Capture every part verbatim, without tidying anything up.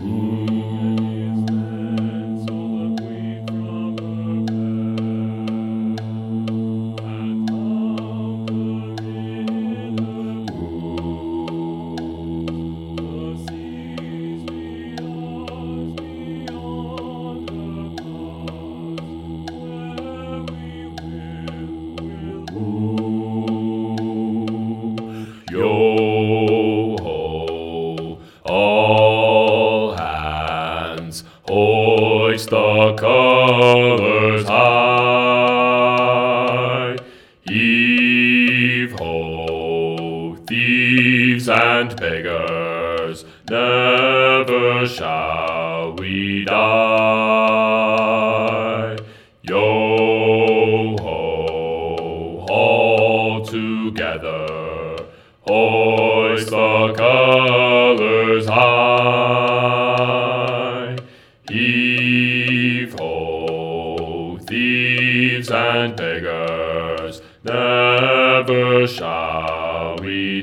Yo-ho, all hands, hoist the colors high. Heave-ho, thieves and beggars, never shall we die. Yo-ho, all together, hoist the colors high. Heave-ho, thieves and beggars, never shall we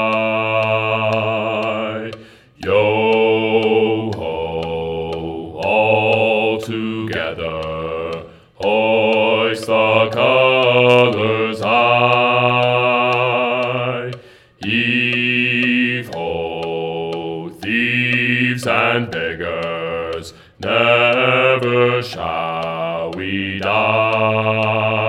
die. Yo-ho, all together, hoist the colors high. Heave-ho, thieves and beggars, never shall we die.